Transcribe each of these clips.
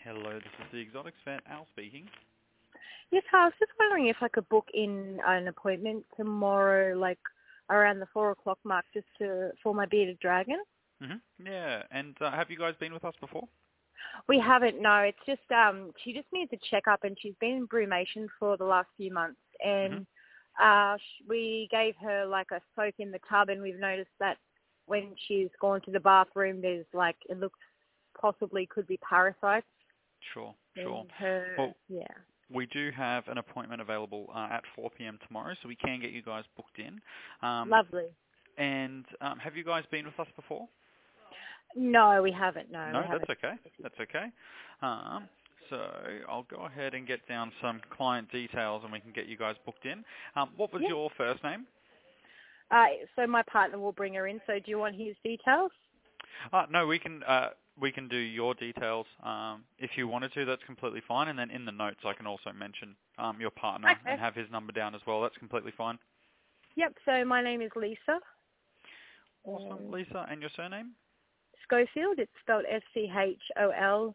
Hello, this is the Exotics Vet, Al speaking. Yes, hi. I was just wondering if I could book in an appointment tomorrow, like around the 4 o'clock mark, for my bearded dragon. Yeah, and have you guys been with us before? We haven't. No, it's just she just needs a checkup, and she's been in brumation for the last few months, and we gave her like a soak in the tub, and we've noticed that when she's gone to the bathroom, there's like it looks possibly could be parasites. Sure. Well, we do have an appointment available at 4 p.m. tomorrow, so we can get you guys booked in. Lovely. And have you guys been with us before? No, we haven't. No, we haven't. That's okay. So I'll go ahead and get down some client details, and we can get you guys booked in. What was your first name? So my partner will bring her in. So do you want his details? No, we can do your details if you wanted to. That's completely fine. And then in the notes, I can also mention your partner and have his number down as well. That's completely fine. Yep. So my name is Lisa. Awesome, Lisa. And your surname? Schofield. It's spelled Schoolfield.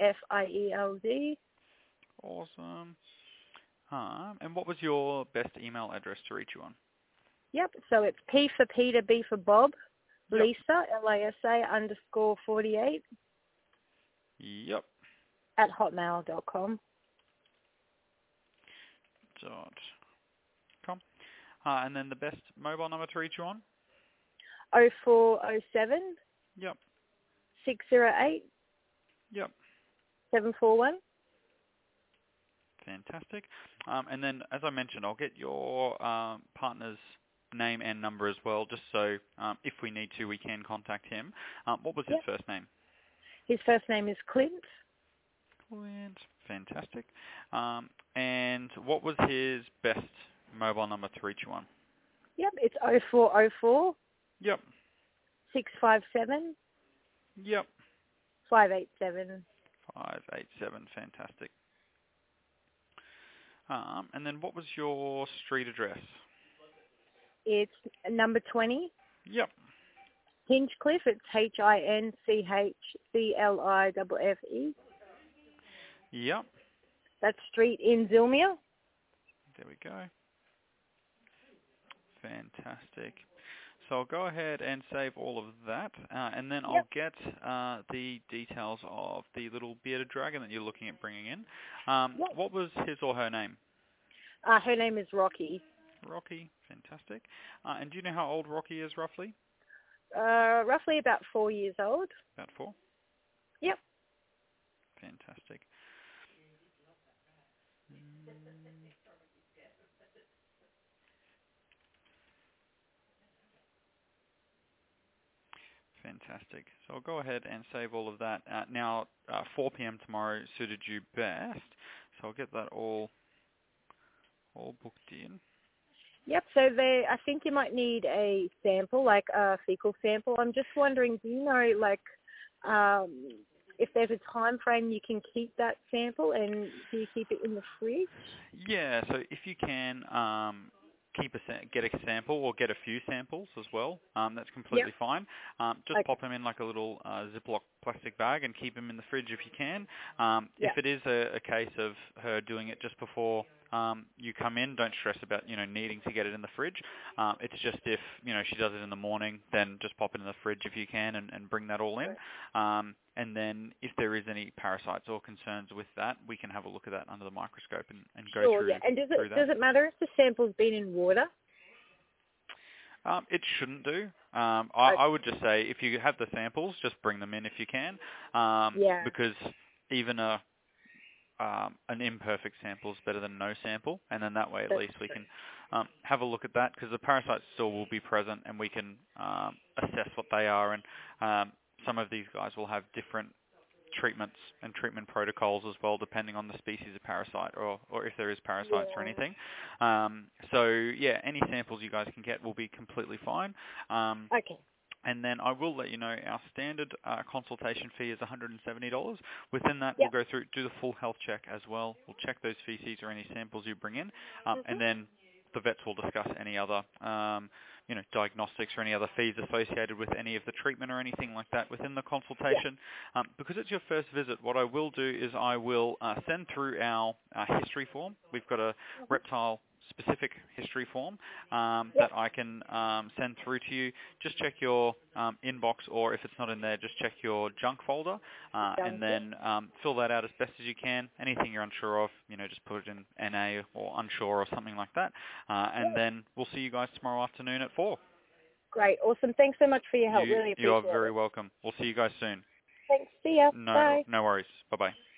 Awesome. And what was your best email address to reach you on? Yep. So it's P for Peter, B for Bob, Yep. Lisa, Lisa_48. Yep. at hotmail.com. .com. And then the best mobile number to reach you on? 0407 Yep. 608 Yep. 741. Fantastic. And then, as I mentioned, I'll get your partner's name and number as well, just so if we need to, we can contact him. What was his first name? His first name is Clint. Clint. Fantastic. And what was his best mobile number to reach you on? Yep, it's 0404 Yep. 657 Yep. 587. 587. Fantastic. And then what was your street address? It's number 20. Yep. Hinchcliffe. It's HINCHCLIFFE. Yep. That's street in Zilmere. There we go. Fantastic. So I'll go ahead and save all of that, and then I'll get the details of the little bearded dragon that you're looking at bringing in. What was his or her name? Her name is Rocky. Rocky. Fantastic. And do you know how old Rocky is roughly? Roughly about 4 years old. About 4? Yep. Fantastic. Fantastic. So I'll go ahead and save all of that. Now, 4 p.m. tomorrow suited you best, so I'll get that all booked in. Yep, so I think you might need a sample, like a fecal sample. I'm just wondering, do you know, like, if there's a time frame you can keep that sample, and do you keep it in the fridge? Yeah, so if you can get a sample or get a few samples as well, that's completely fine. Just pop them in like a little Ziploc plastic bag and keep them in the fridge if you can. If it is a case of her doing it just before you come in, don't stress about needing to get it in the fridge. It's just if she does it in the morning, then just pop it in the fridge if you can and bring that all in. And then if there is any parasites or concerns with that, we can have a look at that under the microscope and go through that. And does it matter if the sample's been in water? It shouldn't do. I would just say if you have the samples, just bring them in if you can. Because even an imperfect sample is better than no sample, and then that way at least we can have a look at that, because the parasites still will be present, and we can assess what they are. And some of these guys will have different treatments and treatment protocols as well, depending on the species of parasite or if there is parasites or anything. So yeah, any samples you guys can get will be completely fine. Okay. And then I will let you know our standard consultation fee is $170. Within that, we'll go through, do the full health check as well. We'll check those feces or any samples you bring in, and then the vets will discuss any other diagnostics or any other fees associated with any of the treatment or anything like that within the consultation. Because it's your first visit, what I will do is I will send through our history form. We've got a reptile specific history form that I can send through to you. Just check your inbox, or if it's not in there, just check your junk folder and then fill that out as best as you can. Anything you're unsure of, just put it in NA or unsure or something like that. And then we'll see you guys tomorrow afternoon at 4. Great. Awesome. Thanks so much for your help. Really appreciate it. You are very welcome. We'll see you guys soon. Thanks. See ya. Bye. No worries. Bye-bye.